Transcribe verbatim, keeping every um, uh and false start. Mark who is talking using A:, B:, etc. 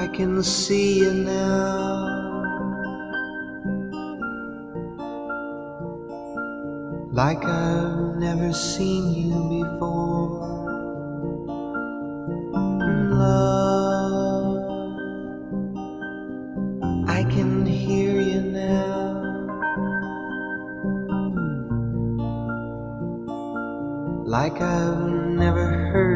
A: I can see you now, like I've never seen you before. Love, I can hear you now, like I've never heard